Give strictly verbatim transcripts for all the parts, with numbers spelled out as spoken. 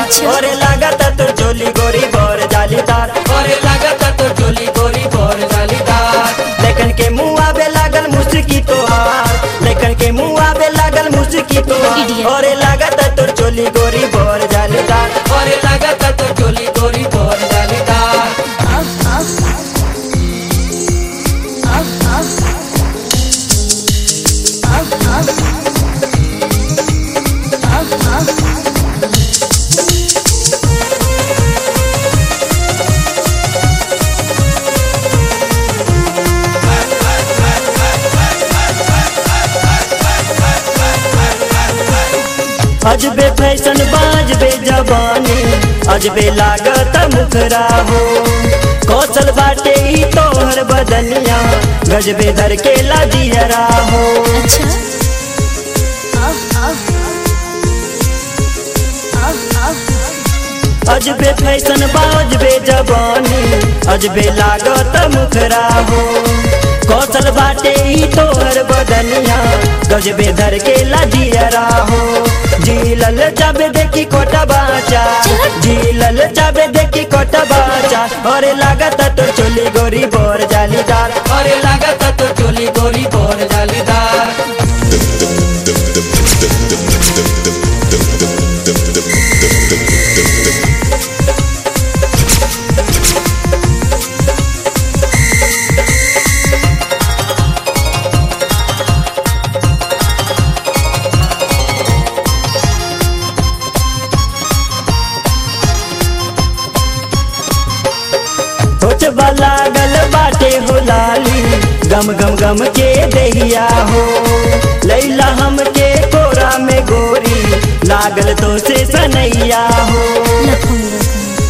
अच्छा। और लागता तो चोली गोरी बोर जालीदार और लागता तो चोली गोरी बोर जालीदार। लेकिन के मुँह आवे लागल मुस्की तोहार लेकिन के मुँह आवे लागल मुस्की तोहार Idiot। और लागता तो चोली गोरी बोर जालीदार और लागता तो चोली गोरी बोर जालीदार। अजबे फैशन बाजबे जवानी अजबे लागत मुखरा हो कौशल बाटे ही तोहर बदनिया गजबे धर के लाजियरा हो अच्छा। अजबे फैशन बाजबे जवानी अजबे लागत मुखरा हो कौशल बाटे ही तोहर बदनिया गजबे धर के लाजियरा हो झीलल जाबे देखी कोटा बाचा झीलल जाबे देखी कोटा बाचा और लागत तो चोली गोरी बोर जालीदार और लागता तो चोली गोरी बोर जालीदार। होठबा लागल बाटे हो लाली गम गम गम के दहिया हो लैला हमके कोरा में गोरी लागल तो से सनैया हो लफंगा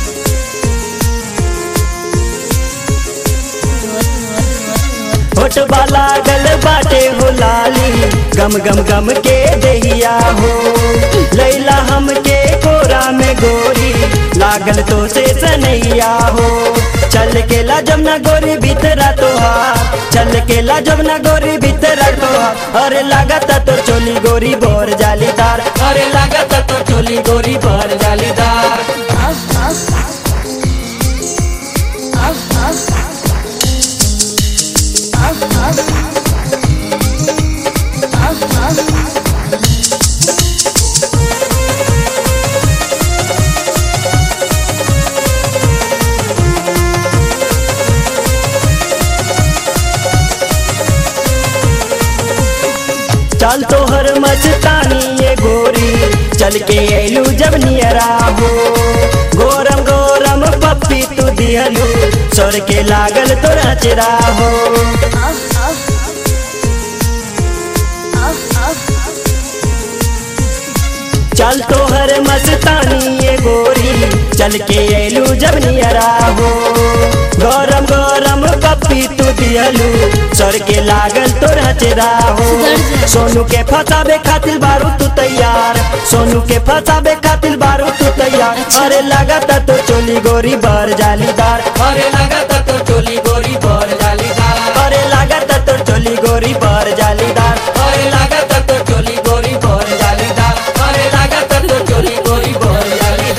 होठबा लागल बाटे हो लाली गम गम गम के दहिया हो लैला हमके कोरा में गोरी लागल तो से सनैया हो चल के ला जमुना गोरी भीतरा तोहार चल के ला जमुना गोरी भीतरा तोहार अरे लागता तो चोली गोरी बोर जालीदार और लागता तो चोली गोरी बोर जालीदार। चल तोहर मस्तानी ये गोरी चल के अयलू जब नियरा हो गोरम गोरम पप्पी तू दिहलू सोर के लागल तोरा चेरा हो चल तोहर मस्तानी ये गोरी चल के अयलू जब नियरा हो गरम गरम पप्पी तू दिहलू सर के लागल तोरा चेरा हो सोनू के फसाबे खातिर बारू तू तैयार सोनू के फसाबे खातिर बारू तू तैयार अरे लागता तो चोली गोरी बर जालीदार और लागता तो चोली